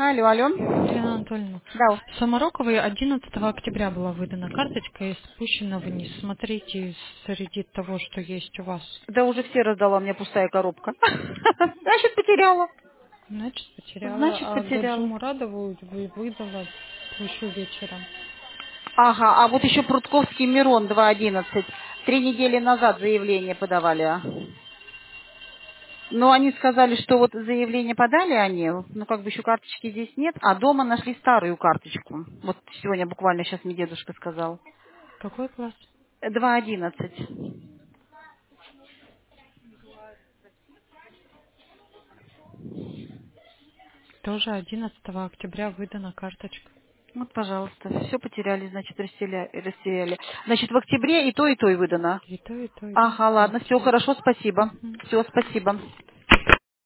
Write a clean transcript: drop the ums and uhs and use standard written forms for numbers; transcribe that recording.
Алло, алло. Елена Анатольевна, Да. Самароковой 11 октября была выдана карточка и спущена вниз. Смотрите среди того, что есть у вас. Да уже все раздала, у меня пустая коробка. Значит, потеряла. Значит, потеряла. Значит, А Гаджу потеряла. Мурадову выдала еще вечером. Ага, а вот еще Прудковский Мирон 2.11. 3 недели назад заявление подавали. Но они сказали, что вот заявление подали они, ну как бы еще карточки здесь нет, а дома нашли старую карточку. Вот сегодня буквально сейчас мне дедушка сказал. Какой класс? 2.11. Тоже 11 октября выдана карточка. Вот, пожалуйста, все потеряли, значит, растеряли. Значит, в октябре и то выдано. И то, и то, и то Ага, в ладно, все октябре. хорошо, спасибо. Мгм. Все, спасибо.